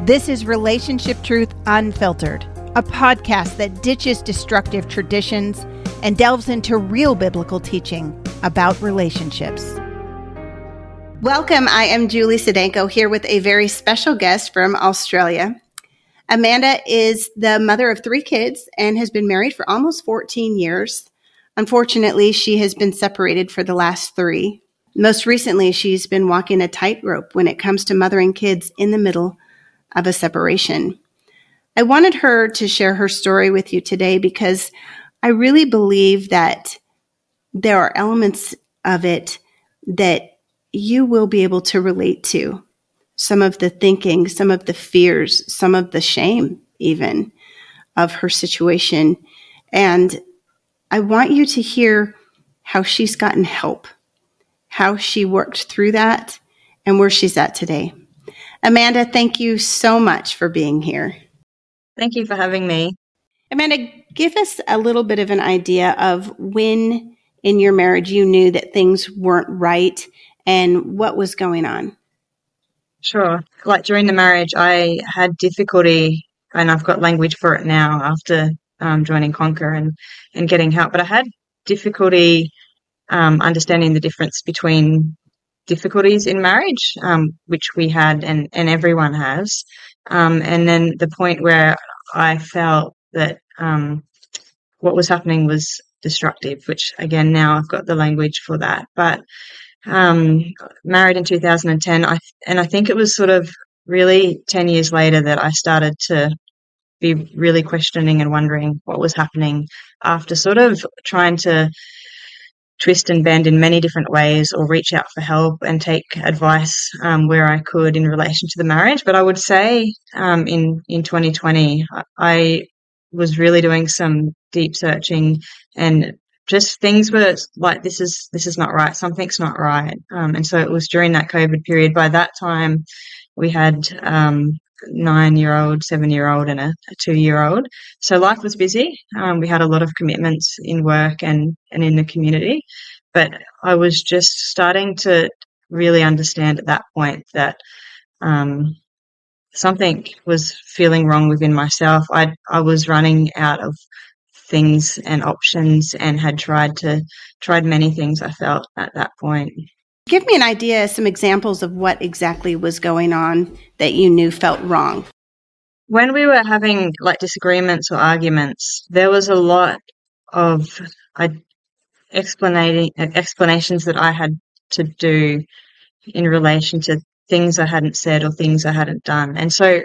This is Relationship Truth Unfiltered, a podcast that ditches destructive traditions and delves into real biblical teaching about relationships. Welcome, I am Julie Sedenko here with a very special guest from Australia. Amanda is the mother of 3 kids and has been married for almost 14 years. Unfortunately, she has been separated for the last 3. Most recently, she's been walking a tightrope when it comes to mothering kids in the middle of a separation. I wanted her to share her story with you today because I really believe that there are elements of it that you will be able to relate to. Some of the thinking, some of the fears, some of the shame even of her situation. And I want you to hear how she's gotten help, how she worked through that, and where she's at today. Amanda, thank you so much for being here. Thank you for having me. Amanda, give us a little bit of an idea of when in your marriage you knew that things weren't right and what was going on. Sure. Like during the marriage, I had difficulty, and I've got language for it now after joining Conquer and getting help, but I had difficulty understanding the difference between difficulties in marriage, which we had and everyone has, and then the point where I felt that what was happening was destructive, which again, now I've got the language for that. But married in 2010, I think it was sort of really 10 years later that I started to be really questioning and wondering what was happening after sort of trying to twist and bend in many different ways or reach out for help and take advice where I could in relation to the marriage. But I would say in 2020, I was really doing some deep searching, and just things were like, this is not right. Something's not right. And so it was during that COVID period. By that time, we had 9-year-old, 7-year-old, and a 2-year-old. So life was busy. We had a lot of commitments in work and in the community. But I was just starting to really understand at that point that something was feeling wrong within myself. I was running out of things and options and had tried many things, I felt, at that point. Give me an idea, some examples of what exactly was going on that you knew felt wrong. When we were having like disagreements or arguments, there was a lot of explanations that I had to do in relation to things I hadn't said or things I hadn't done. And so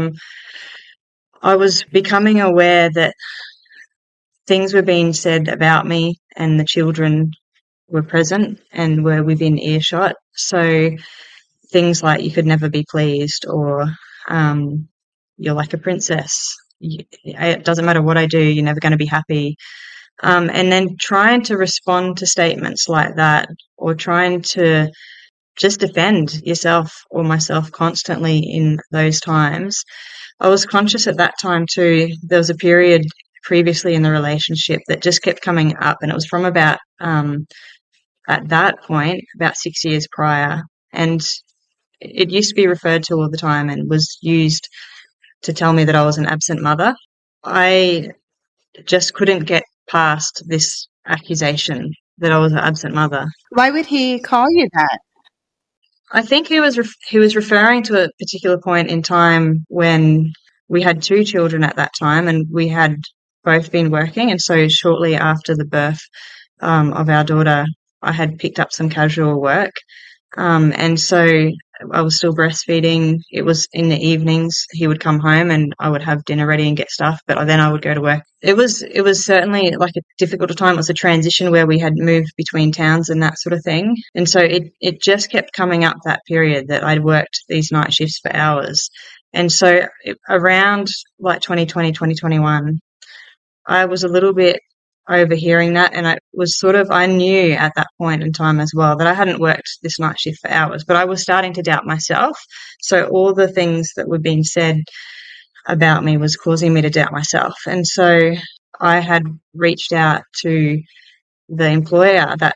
I was becoming aware that things were being said about me and the children were present and were within earshot. So things like, you could never be pleased, or you're like a princess. It doesn't matter what I do, you're never going to be happy. And then trying to respond to statements like that, or trying to just defend yourself or myself constantly in those times. I was conscious at that time too. There was a period previously in the relationship that just kept coming up, and it was from about at that point, about 6 years prior. And it used to be referred to all the time and was used to tell me that I was an absent mother. I just couldn't get past this accusation that I was an absent mother. Why would he call you that? I think he was referring to a particular point in time when we had 2 children at that time, and we had both been working. And so shortly after the birth of our daughter, I had picked up some casual work. And so I was still breastfeeding. It was in the evenings. He would come home and I would have dinner ready and get stuff, but then I would go to work. It was certainly like a difficult time. It was a transition where we had moved between towns and that sort of thing. And so it just kept coming up, that period that I'd worked these night shifts for hours. And so around like 2020, 2021, I was a little bit overhearing that, and I knew at that point in time as well that I hadn't worked this night shift for hours, but I was starting to doubt myself. So all the things that were being said about me was causing me to doubt myself. And so I had reached out to the employer that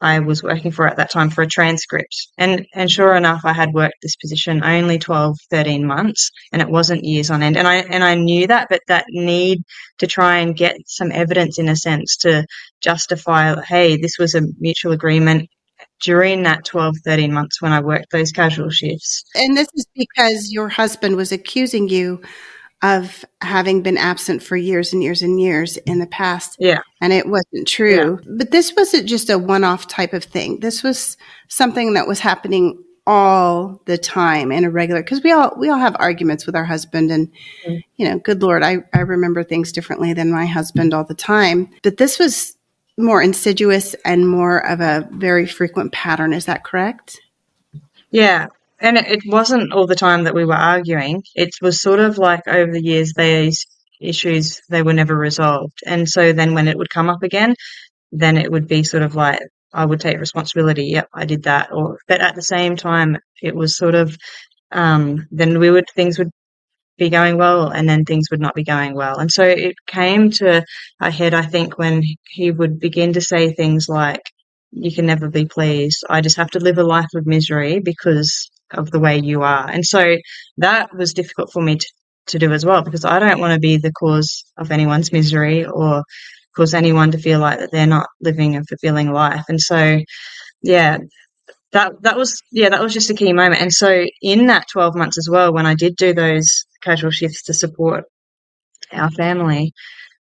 I was working for at that time for a transcript. And sure enough, I had worked this position only 12, 13 months, and it wasn't years on end. And I knew that, but that need to try and get some evidence in a sense to justify, hey, this was a mutual agreement during that 12, 13 months when I worked those casual shifts. And this is because your husband was accusing you of having been absent for years and years and years in the past. Yeah. And it wasn't true. Yeah. But this wasn't just a one-off type of thing. This was something that was happening all the time in a regular, because we all have arguments with our husband, and you know, good Lord, I remember things differently than my husband all the time. But this was more insidious and more of a very frequent pattern. Is that correct? Yeah. And it wasn't all the time that we were arguing. It was sort of like over the years, these issues, they were never resolved. And so then when it would come up again, then it would be sort of like, I would take responsibility. Yep, I did that. But at the same time, it was sort of, then things would be going well, and then things would not be going well. And so it came to a head, I think, when he would begin to say things like, you can never be pleased. I just have to live a life of misery because of the way you are. And so that was difficult for me to do as well, because I don't want to be the cause of anyone's misery or cause anyone to feel like that they're not living a fulfilling life. And so, yeah, that was just a key moment. And so in that 12 months as well, when I did do those casual shifts to support our family,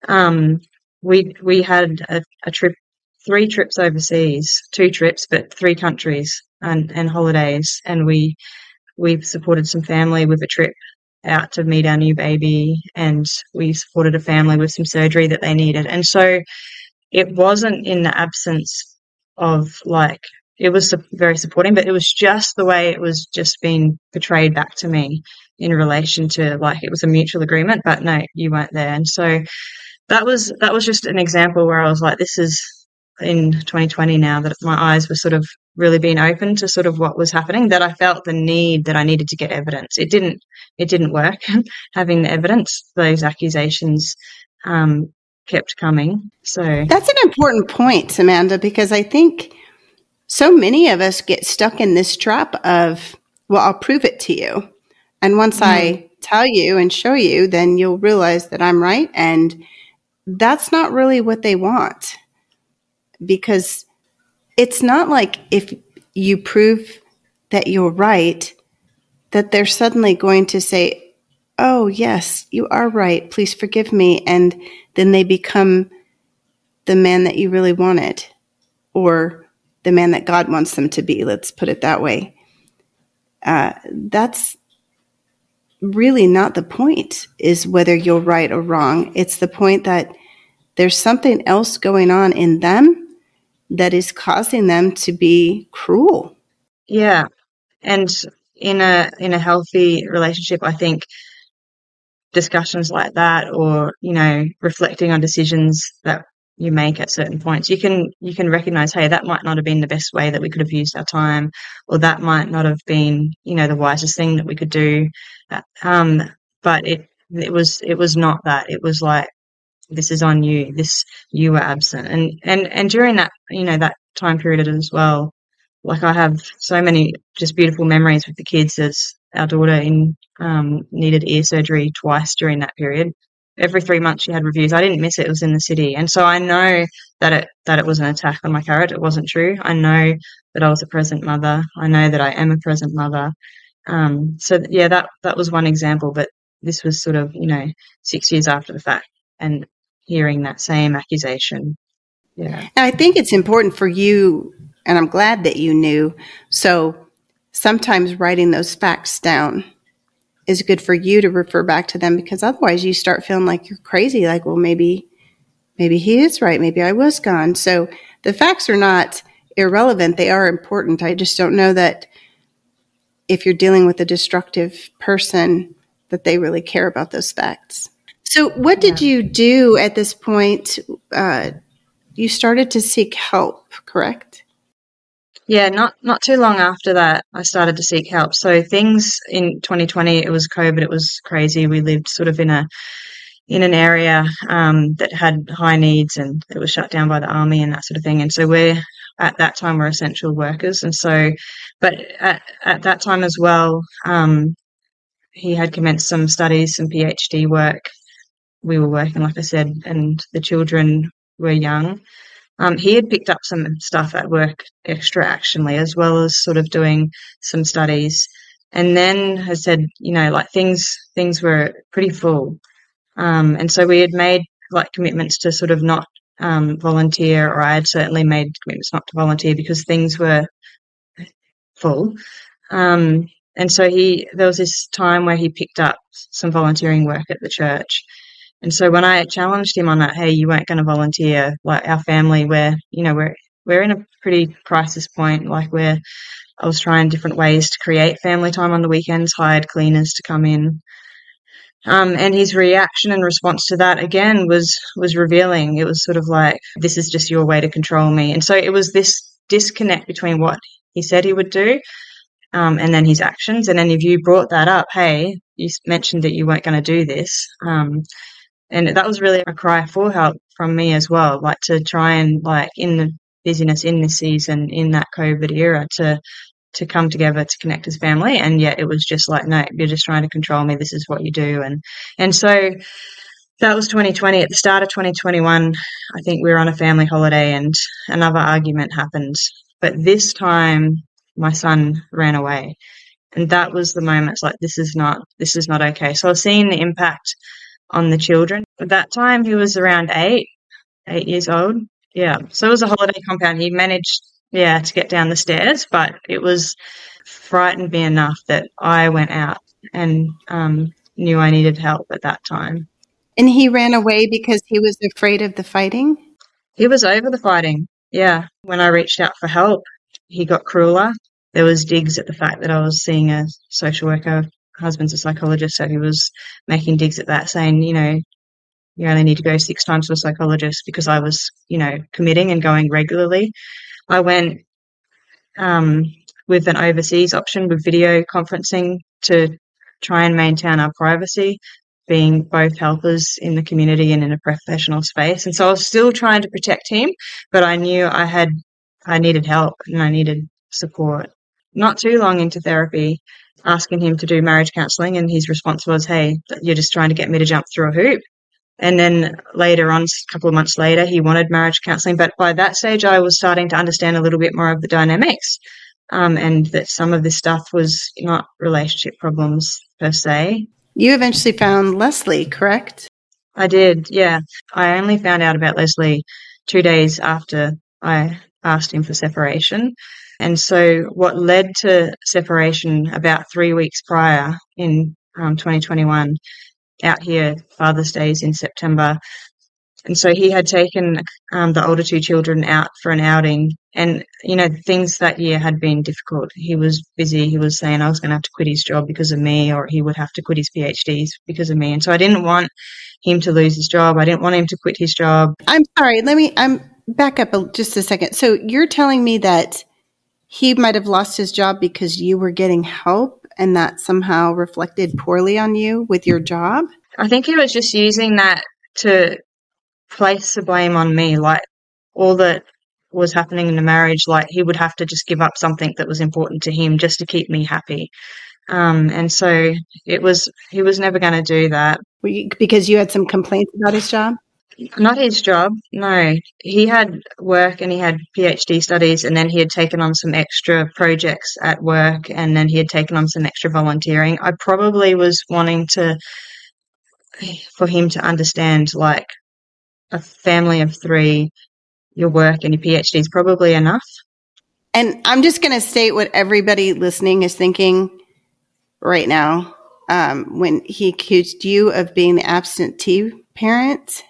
we had a trip, 3 trips overseas, 2 trips, but 3 countries and holidays. And we supported some family with a trip out to meet our new baby, and we supported a family with some surgery that they needed. And so it wasn't in the absence of like, it was very supporting, but it was just the way it was just being portrayed back to me in relation to like, it was a mutual agreement, but no, you weren't there. And so that was just an example where I was like, this is in 2020 now that my eyes were sort of really being open to sort of what was happening, that I felt the need that I needed to get evidence. It didn't work having the evidence. Those accusations kept coming. So that's an important point, Amanda, because I think so many of us get stuck in this trap of, well, I'll prove it to you. And once I tell you and show you, then you'll realize that I'm right. And that's not really what they want. Because it's not like if you prove that you're right, that they're suddenly going to say, oh, yes, you are right. Please forgive me. And then they become the man that you really wanted, or the man that God wants them to be. Let's put it that way. That's really not the point, is whether you're right or wrong. It's the point that there's something else going on in them that is causing them to be cruel. Yeah. And in a healthy relationship, I think discussions like that, or, you know, reflecting on decisions that you make at certain points, you can recognize, hey, that might not have been the best way that we could have used our time, or that might not have been, you know, the wisest thing that we could do. But it was not that. It was like, this is on you. You were absent. And during that, you know, that time period as well, like I have so many just beautiful memories with the kids, as our daughter needed ear surgery twice during that period. Every 3 months she had reviews. I didn't miss it. It was in the city. And so I know that it was an attack on my character. It wasn't true. I know that I was a present mother. I know that I am a present mother. So yeah, that was one example, but this was sort of, you know, 6 years after the fact, and hearing that same accusation. Yeah. And I think it's important for you, and I'm glad that you knew. So sometimes writing those facts down is good for you to refer back to them, because otherwise you start feeling like you're crazy. Like, well, maybe he is right. Maybe I was gone. So the facts are not irrelevant. They are important. I just don't know that if you're dealing with a destructive person, that they really care about those facts. So what did you do at this point? You started to seek help, correct? Yeah, not too long after that, I started to seek help. So things in 2020, it was COVID, it was crazy. We lived sort of in an area that had high needs, and it was shut down by the army and that sort of thing. And so at that time were essential workers. And so, but at that time as well, he had commenced some studies, some PhD work. We were working, like I said, and the children were young. He had picked up some stuff at work extra actionally, as well as sort of doing some studies. And then has said, like things were pretty full. And so we had made like commitments to sort of not volunteer, or I had certainly made commitments not to volunteer because things were full. And so there was this time where he picked up some volunteering work at the church. And so when I challenged him on that, hey, you weren't going to volunteer, like our family, we're in a pretty crisis point. Like I was trying different ways to create family time on the weekends, hired cleaners to come in. And his reaction and response to that again was revealing. It was sort of like, this is just your way to control me. And so it was this disconnect between what he said he would do, and then his actions. And then if you brought that up, hey, you mentioned that you weren't going to do this. And that was really a cry for help from me as well, like to try and, like, in the busyness in this season, in that COVID era, to come together to connect as family. And yet it was just like, no, you're just trying to control me. This is what you do. And so that was 2020. At the start of 2021, I think we were on a family holiday and another argument happened. But this time my son ran away. And that was the moment. It's like, this is not okay. So I was seeing the impact on the children. At that time, he was around 8 years old. Yeah. So it was a holiday compound. He managed, to get down the stairs, but it was frightened me enough that I went out and knew I needed help at that time. And he ran away because he was afraid of the fighting? He was over the fighting. Yeah. When I reached out for help, he got crueler. There was digs at the fact that I was seeing a social worker. Husband's a psychologist, so he was making digs at that, saying, you only need to go 6 times to a psychologist, because I was, committing and going regularly. I went with an overseas option with video conferencing to try and maintain our privacy, being both helpers in the community and in a professional space. And so I was still trying to protect him, but I knew I needed help and I needed support. Not too long into therapy, asking him to do marriage counselling, and his response was, hey, you're just trying to get me to jump through a hoop. And then later on, a couple of months later, he wanted marriage counselling. But by that stage, I was starting to understand a little bit more of the dynamics, and that some of this stuff was not relationship problems per se. You eventually found Leslie, correct? I did, yeah. I only found out about Leslie 2 days after I asked him for separation. And so what led to separation about 3 weeks prior in 2021, out here, Father's Day is in September. And so he had taken the older 2 children out for an outing. And, things that year had been difficult. He was busy. He was saying I was going to have to quit his job because of me, or he would have to quit his PhDs because of me. And so I didn't want him to lose his job. I didn't want him to quit his job. I'm sorry. I'm back up just a second. So you're telling me that he might have lost his job because you were getting help, and that somehow reflected poorly on you with your job? I think he was just using that to place the blame on me, like all that was happening in the marriage, like he would have to just give up something that was important to him just to keep me happy. And so he was never going to do that. Because you had some complaints about his job? Not his job, no. He had work and he had PhD studies, and then he had taken on some extra projects at work, and then he had taken on some extra volunteering. I probably was wanting for him to understand, like, a family of 3, your work and your PhD is probably enough. And I'm just going to state what everybody listening is thinking right now. When he accused you of being the absentee parent,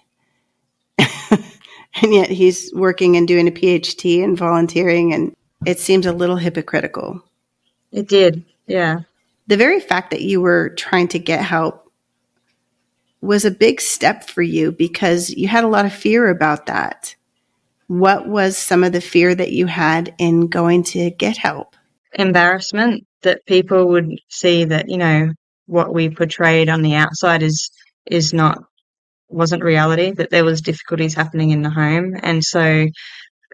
and yet he's working and doing a PhD and volunteering, and it seems a little hypocritical. It did, yeah. The very fact that you were trying to get help was a big step for you, because you had a lot of fear about that. What was some of the fear that you had in going to get help? Embarrassment, that people would see that, what we portrayed on the outside wasn't reality, that there was difficulties happening in the home. And so,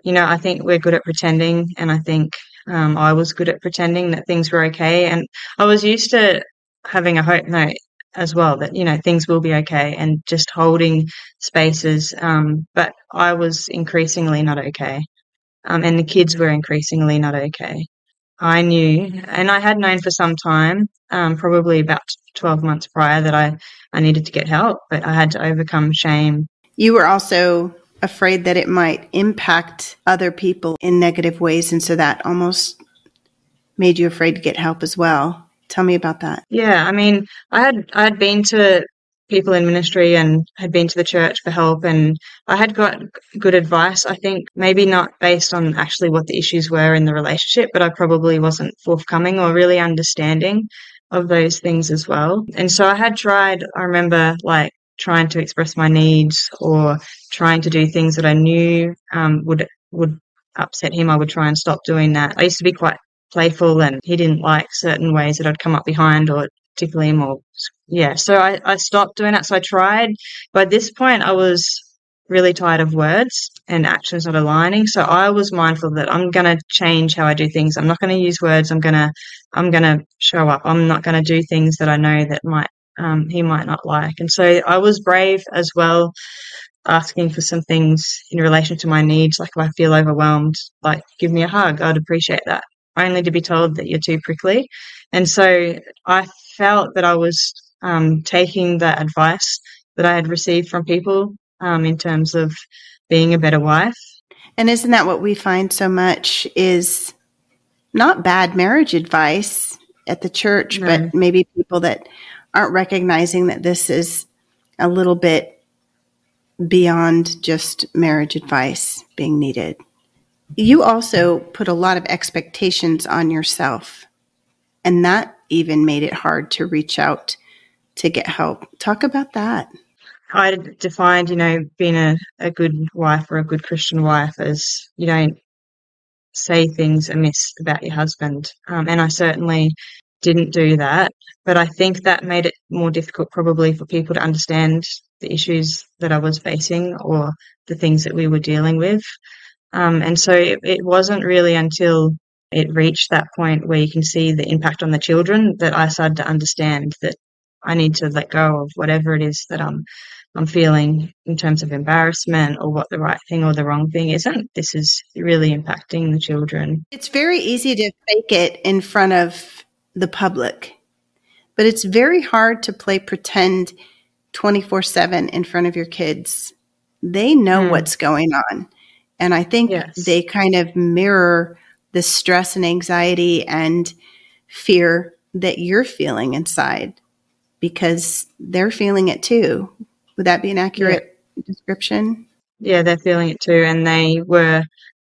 I think we're good at pretending, and I think I was good at pretending that things were okay. And I was used to having a hope note as well that, things will be okay, and just holding spaces. But I was increasingly not okay. And the kids were increasingly not okay. I knew, and I had known for some time, probably about 12 months prior, that I needed to get help, but I had to overcome shame. You were also afraid that it might impact other people in negative ways, and so that almost made you afraid to get help as well. Tell me about that. Yeah, I mean, I had been to people in ministry and had been to the church for help, and I had got good advice. I think maybe not based on actually what the issues were in the relationship, but I probably wasn't forthcoming or really understanding of those things as well. And so I had tried, I remember like trying to express my needs or trying to do things that I knew would upset him. I would try and stop doing that. I used to be quite playful, and he didn't like certain ways that I'd come up behind or tickle him, or so I stopped doing that. So I tried. By this point I was really tired of words and actions not aligning, so I was mindful that I'm going to change how I do things. I'm not going to use words. I'm going to show up. I'm not going to do things that I know that he might not like. And so I was brave as well, asking for some things in relation to my needs. Like if I feel overwhelmed, like give me a hug, I'd appreciate that, only to be told that you're too prickly. And so I felt that I was taking that advice that I had received from people in terms of being a better wife. And isn't that what we find so much is not bad marriage advice at the church, No. but maybe people that aren't recognizing that this is a little bit beyond just marriage advice being needed. You also put a lot of expectations on yourself, and that even made it hard to reach out to get help. Talk about that. I defined, being a good wife or a good Christian wife as you don't say things amiss about your husband. And I certainly didn't do that. But I think that made it more difficult probably for people to understand the issues that I was facing or the things that we were dealing with. And so it wasn't really until it reached that point where you can see the impact on the children that I started to understand that I need to let go of whatever it is that I'm feeling in terms of embarrassment or what the right thing or the wrong thing isn't. This is really impacting the children. It's very easy to fake it in front of the public, but it's very hard to play pretend 24/7 in front of your kids. They know what's going on. And I think they kind of mirror the stress and anxiety and fear that you're feeling inside because they're feeling it too. Would that be an accurate description? Yeah, they're feeling it too. And they were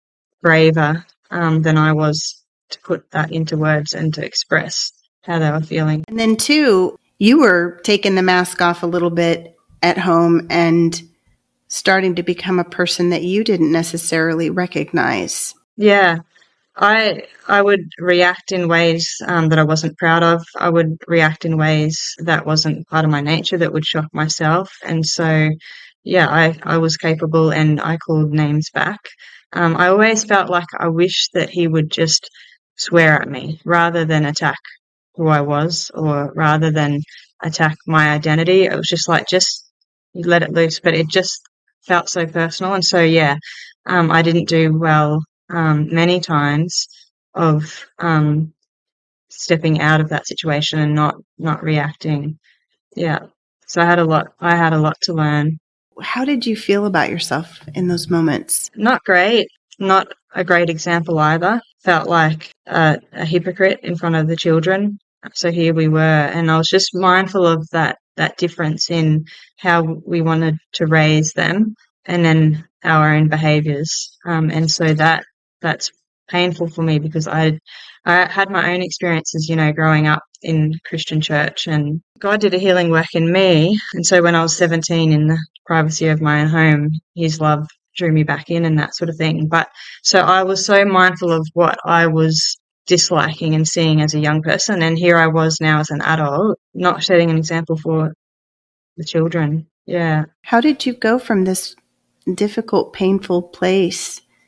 braver than I was to put that into words and to express how they were feeling. And then too, you were taking the mask off a little bit at home and starting to become a person that you didn't necessarily recognize. Yeah, I would react in ways that I wasn't proud of. I would react in ways that wasn't part of my nature, that would shock myself. And so, I was capable, and I called names back. I always felt like I wish that he would just swear at me rather than attack who I was or rather than attack my identity. It was just like, just let it loose. But it just felt so personal. And so, I didn't do well many times of stepping out of that situation and not reacting. Yeah. So I had a lot to learn. How did you feel about yourself in those moments? Not great. Not a great example either. Felt like a hypocrite in front of the children. So here we were, and I was just mindful of that difference in how we wanted to raise them and then our own behaviours. And so that's painful for me because I had my own experiences, growing up in Christian church, and God did a healing work in me. And so when I was 17, in the privacy of my own home, his love drew me back in and that sort of thing. But so I was so mindful of what I was disliking and seeing as a young person, and here I was now as an adult, not setting an example for the children. Yeah. How did you go from this difficult, painful place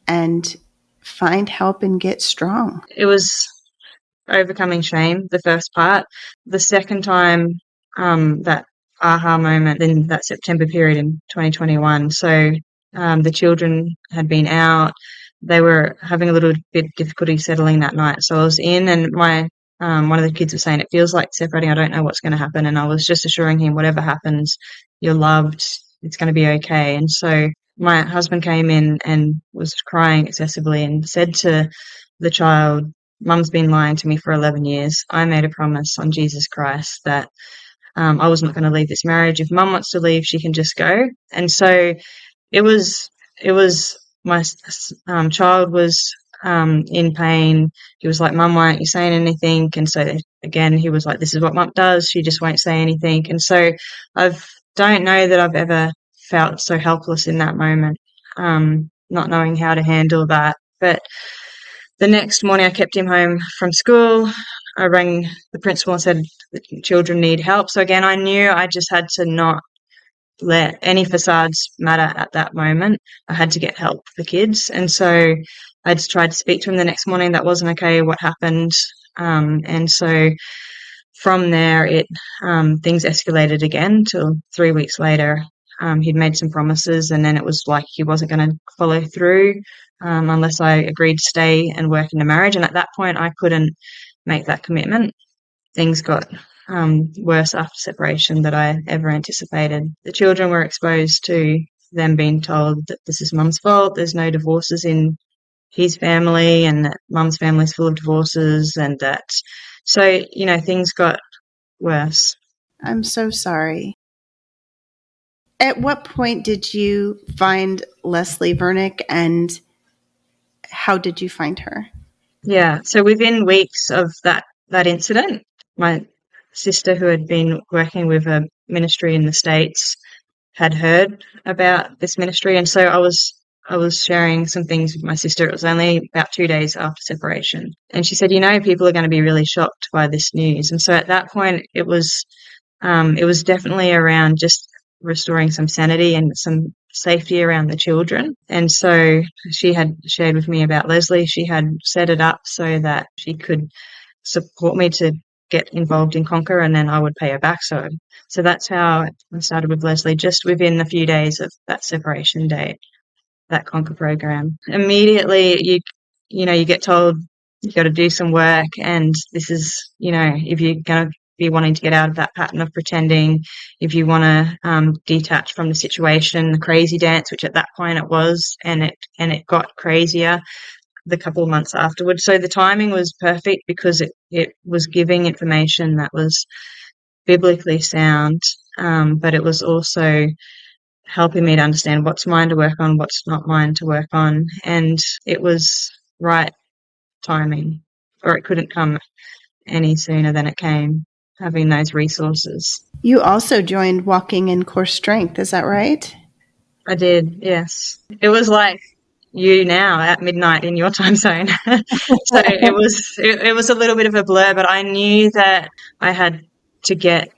and find help and get strong? It was overcoming shame, the first part. The second time, that aha moment in that September period in 2021. So the children had been out. They were having a little bit of difficulty settling that night. So I was in, and my one of the kids was saying, "It feels like separating. I don't know what's going to happen." And I was just assuring him, whatever happens, you're loved. It's going to be okay. And so my husband came in and was crying excessively and said to the child, "Mum's been lying to me for 11 years. I made a promise on Jesus Christ that I was not going to leave this marriage. If Mum wants to leave, she can just go." And so it was my child was in pain. He was like, "Mum, why aren't you saying anything?" And so again, he was like, "This is what Mum does. She just won't say anything." And so I don't know that I've ever felt so helpless in that moment, not knowing how to handle that. But the next morning I kept him home from school. I rang the principal and said the children need help. So again, I knew I just had to not let any facades matter at that moment. I had to get help for the kids. And so I just tried to speak to him the next morning. That wasn't okay. What happened? And so from there, things escalated again till 3 weeks later. He'd made some promises, and then it was like he wasn't going to follow through unless I agreed to stay and work in the marriage. And at that point, I couldn't make that commitment. Things got worse after separation than I ever anticipated. The children were exposed to them being told that this is Mum's fault. There's no divorces in his family, and that Mum's family's full of divorces, and that. So, things got worse. I'm so sorry. At what point did you find Leslie Vernick, and how did you find her? Yeah, so within weeks of that incident, my sister, who had been working with a ministry in the States, had heard about this ministry, and so I was sharing some things with my sister. It was only about 2 days after separation, and she said, "People are going to be really shocked by this news." And so at that point, it was definitely around just restoring some sanity and some safety around the children. And so she had shared with me about Leslie. She had set it up so that she could support me to get involved in Conquer, and then I would pay her back. So that's how I started with Leslie, just within a few days of that separation date, that Conquer program. Immediately, you get told you got to do some work, and this is, if you're going to be wanting to get out of that pattern of pretending, if you want to detach from the situation, the crazy dance, which at that point it was, and it got crazier the couple of months afterwards. So the timing was perfect because it was giving information that was biblically sound, but it was also helping me to understand what's mine to work on, what's not mine to work on, and it was right timing, or it couldn't come any sooner than it came, having those resources. You also joined Walking in Core Strength, is that right? I did, yes. It was like you now at midnight in your time zone. So it was a little bit of a blur, but I knew that I had to get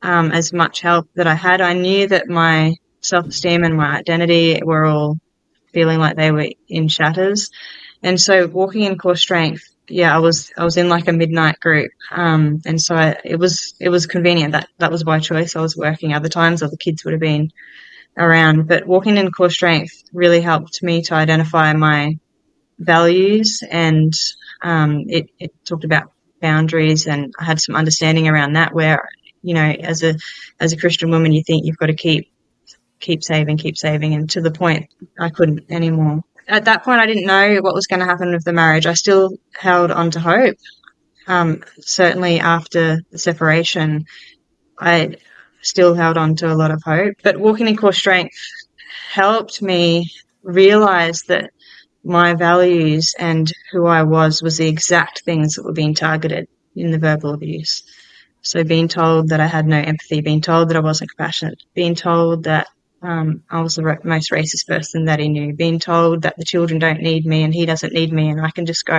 as much help that I had. I knew that my self-esteem and my identity were all feeling like they were in shatters. And so Walking in Core Strength, I was in like a midnight group. And so it was convenient. That was by choice. I was working other times, or the kids would have been around. But Walking in Core Strength really helped me to identify my values, and it talked about boundaries, and I had some understanding around that, where, as a Christian woman, you think you've got to keep saving, and to the point I couldn't anymore. At that point, I didn't know what was going to happen with the marriage. I still held on to hope. Certainly after the separation, I still held on to a lot of hope. But Walking in Core Strength helped me realize that my values and who I was the exact things that were being targeted in the verbal abuse. So being told that I had no empathy, being told that I wasn't compassionate, being told that I was the most racist person that he knew, being told that the children don't need me and he doesn't need me and I can just go.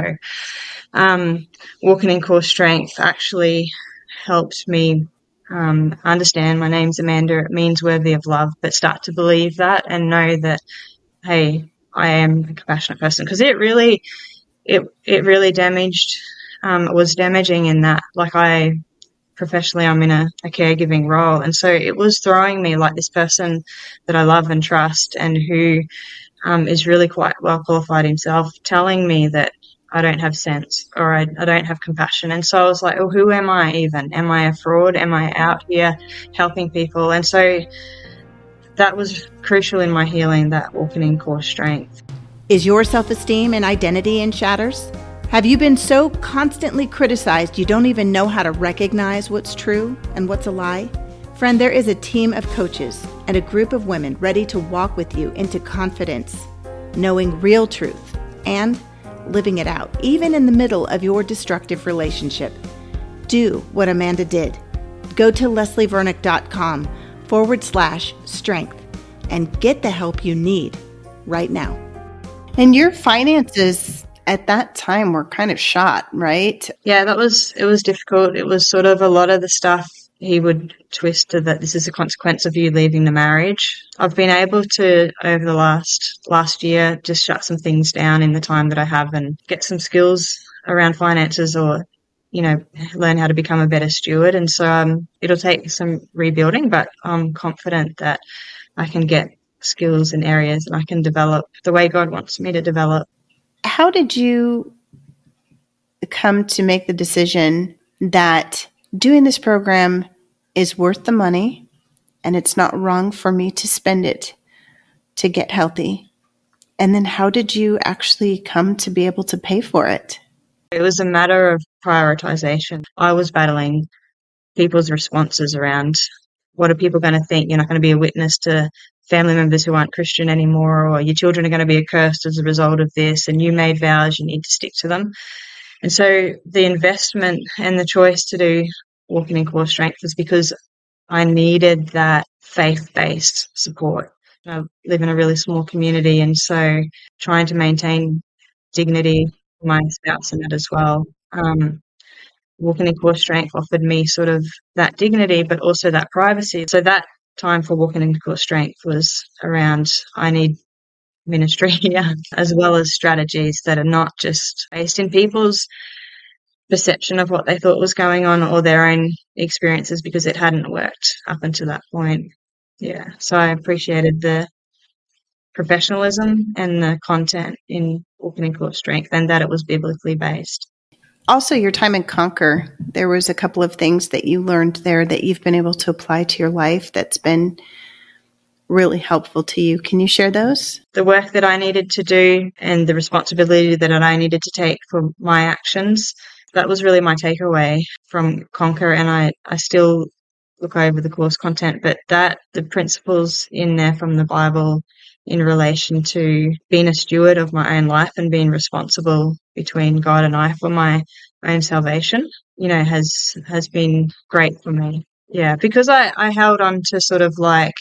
Walking in Core Strength actually helped me understand my name's Amanda. It means worthy of love, but start to believe that and know that, hey, I am a compassionate person, because it really damaged, was damaging in that, like, professionally, I'm in a caregiving role. And so it was throwing me like this person that I love and trust, and who is really quite well qualified himself, telling me that I don't have sense, or I don't have compassion. And so I was like, oh, who am I even? Am I a fraud? Am I out here helping people? And so that was crucial in my healing, that walking in core strength. Is your self-esteem and identity in shatters? Have you been so constantly criticized you don't even know how to recognize what's true and what's a lie? Friend, there is a team of coaches and a group of women ready to walk with you into confidence, knowing real truth, and living it out, even in the middle of your destructive relationship. Do what Amanda did. Go to leslievernick.com/strength and get the help you need right now. And your finances at that time were kind of shot, right? Yeah, it was difficult. It was sort of a lot of the stuff he would twist to that this is a consequence of you leaving the marriage. I've been able to, over the last year, just shut some things down in the time that I have and get some skills around finances, or, learn how to become a better steward. And so it'll take some rebuilding, but I'm confident that I can get skills in areas and I can develop the way God wants me to develop. How did you come to make the decision that doing this program is worth the money and it's not wrong for me to spend it to get healthy? And then how did you actually come to be able to pay for it? It was a matter of prioritization. I was battling people's responses around, what are people going to think? You're not going to be a witness to family members who aren't Christian anymore, or your children are going to be accursed as a result of this, and you made vows, you need to stick to them. And so the investment and the choice to do Walking in Core Strength was because I needed that faith-based support. I live in a really small community, and so trying to maintain dignity for my spouse and that as well. Walking in Core Strength offered me sort of that dignity, but also that privacy. So that time for Walking in Core Strength was around, I need ministry here, as well as strategies that are not just based in people's perception of what they thought was going on or their own experiences, because it hadn't worked up until that point. Yeah. So I appreciated the professionalism and the content in Walking in Core Strength, and that it was biblically based. Also, your time in Conquer, there was a couple of things that you learned there that you've been able to apply to your life that's been really helpful to you. Can you share those? The work that I needed to do and the responsibility that I needed to take for my actions, that was really my takeaway from Conquer. And I still look over the course content, but the principles in there from the Bible in relation to being a steward of my own life and being responsible between God and I for my own salvation, has been great for me. Yeah, because I held on to sort of like,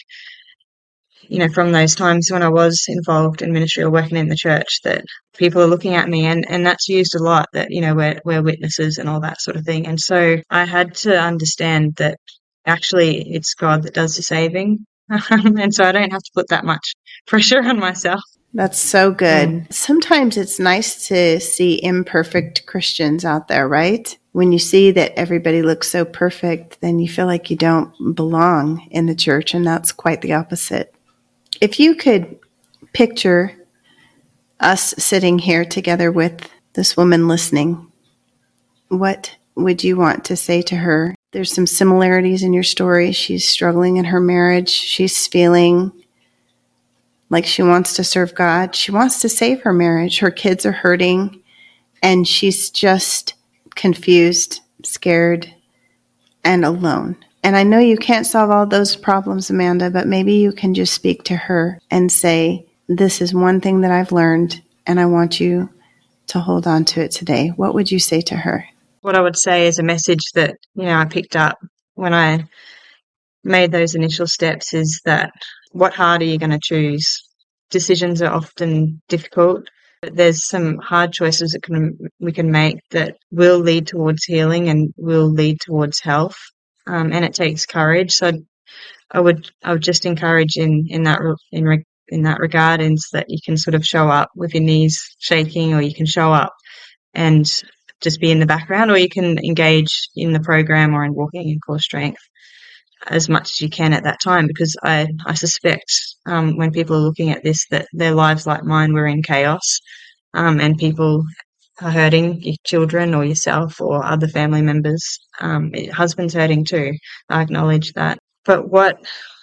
from those times when I was involved in ministry or working in the church, that people are looking at me, and that's used a lot, that, we're witnesses and all that sort of thing. And so I had to understand that actually it's God that does the saving. And so I don't have to put that much pressure on myself. That's so good. Sometimes it's nice to see imperfect Christians out there, right? When you see that everybody looks so perfect, then you feel like you don't belong in the church, and that's quite the opposite. If you could picture us sitting here together with this woman listening, what would you want to say to her? There's some similarities in your story. She's struggling in her marriage. She's feeling like she wants to serve God. She wants to save her marriage. Her kids are hurting, and she's just confused, scared, and alone. And I know you can't solve all those problems, Amanda, but maybe you can just speak to her and say, this is one thing that I've learned, and I want you to hold on to it today. What would you say to her? What I would say is a message that, I picked up when I made those initial steps is that, what heart are you going to choose? Decisions are often difficult, but there's some hard choices that we can make that will lead towards healing and will lead towards health. And it takes courage. So I would just encourage in in that regard, is that you can sort of show up with your knees shaking, or you can show up and just be in the background, or you can engage in the program or in walking in core strength as much as you can at that time, because I suspect when people are looking at this that their lives, like mine, were in chaos, and people are hurting, your children or yourself or other family members. Husband's hurting too. I acknowledge that. But what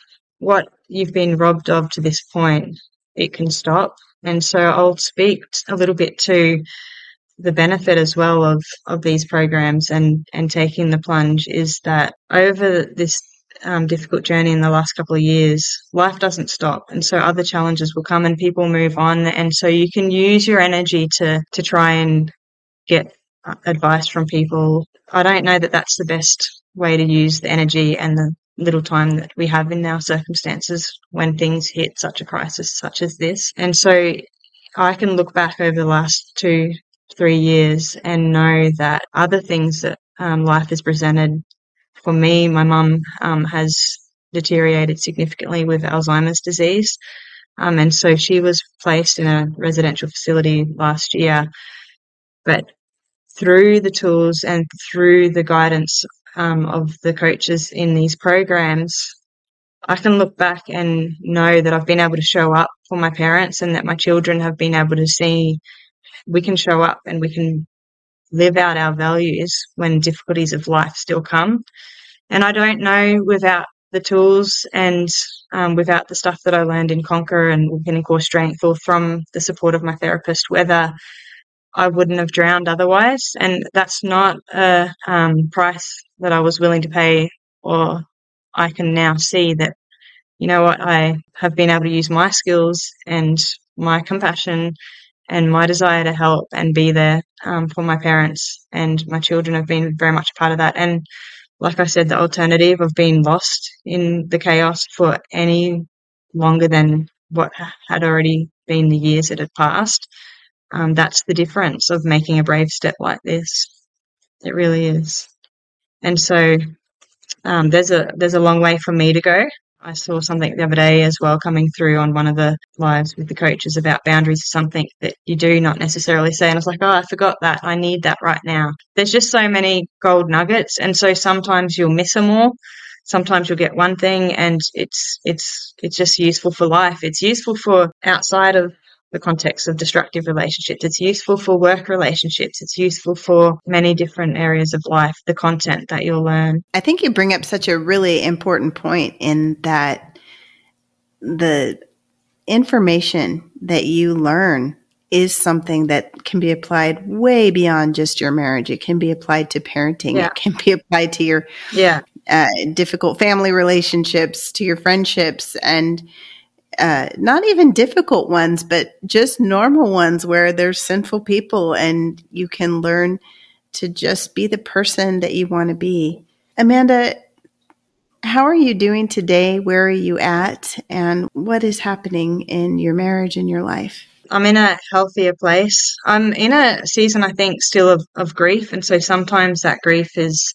you've been robbed of to this point, it can stop. And so I'll speak a little bit to the benefit as well of these programs and taking the plunge, is that over this difficult journey in the last couple of years, life doesn't stop. And so other challenges will come and people move on. And so you can use your energy to try and get advice from people. I don't know that that's the best way to use the energy and the little time that we have in our circumstances when things hit such a crisis such as this. And so I can look back over the last 2-3 years and know that other things that life has presented for me, my mum has deteriorated significantly with Alzheimer's disease. And so she was placed in a residential facility last year. But through the tools and through the guidance of the coaches in these programs, I can look back and know that I've been able to show up for my parents, and that my children have been able to see we can show up and we can live out our values when difficulties of life still come. And I don't know, without the tools and without the stuff that I learned in Conquer and in Core Strength, or from the support of my therapist, whether I wouldn't have drowned otherwise. And that's not a price that I was willing to pay, or I can now see that, you know what, I have been able to use my skills and my compassion and my desire to help and be there for my parents, and my children have been very much a part of that. And like I said, the alternative of being lost in the chaos for any longer than what had already been the years that had passed, that's the difference of making a brave step like this. It really is. And so there's a long way for me to go. I saw something the other day as well coming through on one of the lives with the coaches about boundaries, something that you do not necessarily say. And I was like, oh, I forgot that. I need that right now. There's just so many gold nuggets. And so sometimes you'll miss them all. Sometimes you'll get one thing and it's just useful for life. It's useful for outside of the context of destructive relationships. It's useful for work relationships. It's useful for many different areas of life, the content that you'll learn. I think you bring up such a really important point, in that the information that you learn is something that can be applied way beyond just your marriage. It can be applied to parenting. Yeah. It can be applied to your difficult family relationships, to your friendships, and not even difficult ones, but just normal ones where there's sinful people, and you can learn to just be the person that you want to be. Amanda, how are you doing today? Where are you at? And what is happening in your marriage and your life? I'm in a healthier place. I'm in a season, I think, still of grief. And so sometimes that grief is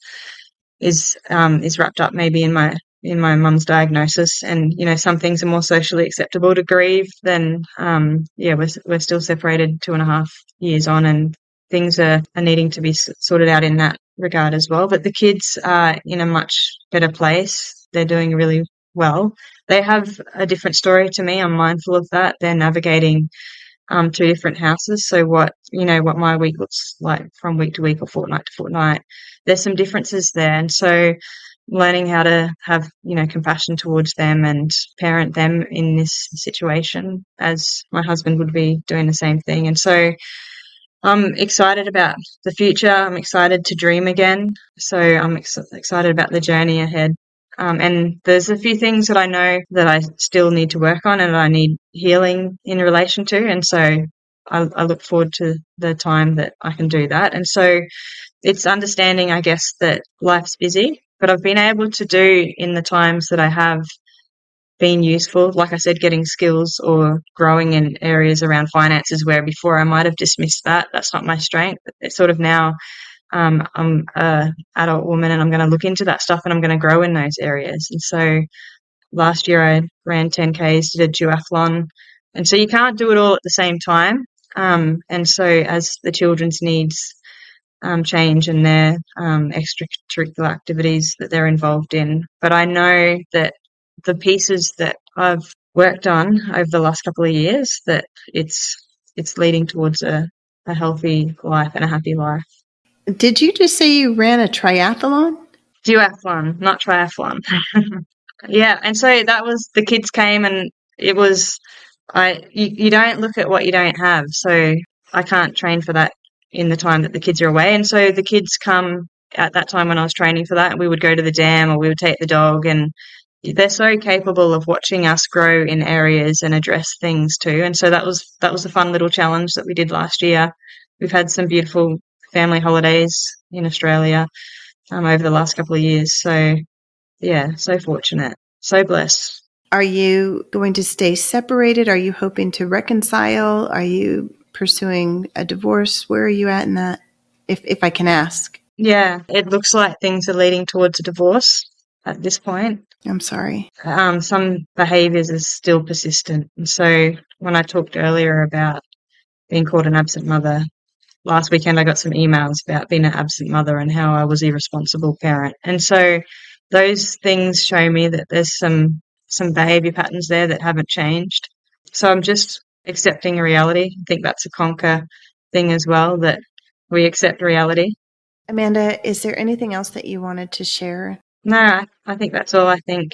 wrapped up maybe in my mum's diagnosis. And, you know, some things are more socially acceptable to grieve than, we're still separated 2.5 years on, and things are needing to be sorted out in that regard as well. But the kids are in a much better place. They're doing really well. They have a different story to me. I'm mindful of that. They're navigating 2 different houses. So what my week looks like from week to week or fortnight to fortnight, there's some differences there. And so learning how to have, compassion towards them and parent them in this situation, as my husband would be doing the same thing. And so I'm excited about the future. I'm excited to dream again. So I'm excited about the journey ahead. And there's a few things that I know that I still need to work on and I need healing in relation to. And so I look forward to the time that I can do that. And so it's understanding, I guess, that life's busy, but I've been able to do in the times that I have been useful, like I said, getting skills or growing in areas around finances where before I might have dismissed that. That's not my strength. It's sort of now I'm an adult woman and I'm going to look into that stuff and I'm going to grow in those areas. And so last year I ran 10Ks, did a duathlon, And so you can't do it all at the same time. And so as the children's needs change and their extracurricular activities that they're involved in. But I know that the pieces that I've worked on over the last couple of years, that it's leading towards a healthy life and a happy life. Did you just say you ran a triathlon? Duathlon, not triathlon. Yeah, and so that was, the kids came and it was, you don't look at what you don't have. So I can't train for that in the time that the kids are away. And so the kids come at that time when I was training for that, and we would go to the dam or we would take the dog, and they're so capable of watching us grow in areas and address things too. And so that was a fun little challenge that we did last year. We've had some beautiful family holidays in Australia over the last couple of years. So yeah, so fortunate, so blessed. Are you going to stay separated? Are you hoping to reconcile? Are you pursuing a divorce? Where are you at in that, if I can ask? Yeah, it looks like things are leading towards a divorce at this point. I'm sorry. Some behaviours are still persistent. And so when I talked earlier about being called an absent mother, last weekend I got some emails about being an absent mother and how I was an irresponsible parent. And so those things show me that there's some behaviour patterns there that haven't changed. So I'm just accepting a reality. I think that's a Conquer thing as well, that we accept reality. Amanda, is there anything else that you wanted to share? No, I think that's all. I think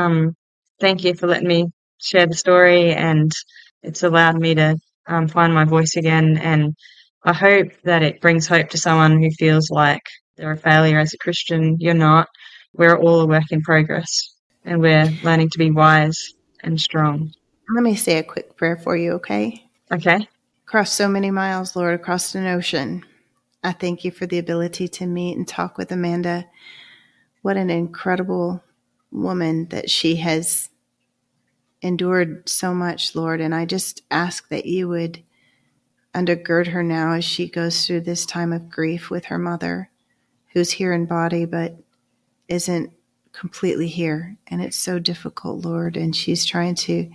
thank you for letting me share the story, and it's allowed me to find my voice again. And I hope that it brings hope to someone who feels like they're a failure as a Christian. You're not. We're all a work in progress, and we're learning to be wise and strong. Let me say a quick prayer for you, okay? Okay. Across so many miles, Lord, across an ocean, I thank you for the ability to meet and talk with Amanda. What an incredible woman that she has endured so much, Lord. And I just ask that you would undergird her now as she goes through this time of grief with her mother, who's here in body but isn't completely here. And it's so difficult, Lord. And she's trying to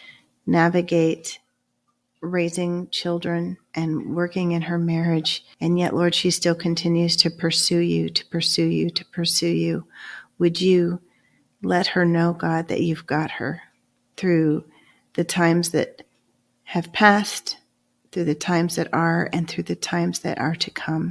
navigate raising children and working in her marriage. And yet, Lord, she still continues to pursue you, to pursue you, to pursue you. Would you let her know, God, that you've got her through the times that have passed, through the times that are, and through the times that are to come.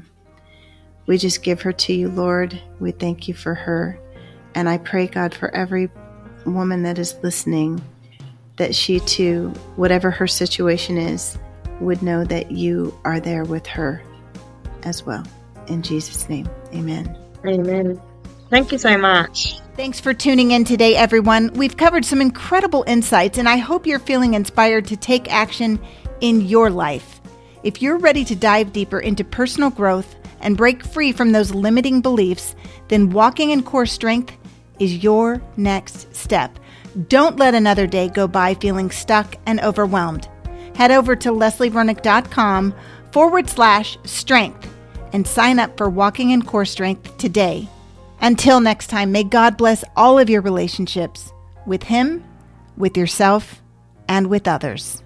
We just give her to you, Lord. We thank you for her. And I pray, God, for every woman that is listening, that she too, whatever her situation is, would know that you are there with her as well. In Jesus' name, amen. Amen. Thank you so much. Thanks for tuning in today, everyone. We've covered some incredible insights, and I hope you're feeling inspired to take action in your life. If you're ready to dive deeper into personal growth and break free from those limiting beliefs, then Walking in Core Strength is your next step. Don't let another day go by feeling stuck and overwhelmed. Head over to leslievernick.com/strength and sign up for Walking in Core Strength today. Until next time, may God bless all of your relationships with Him, with yourself, and with others.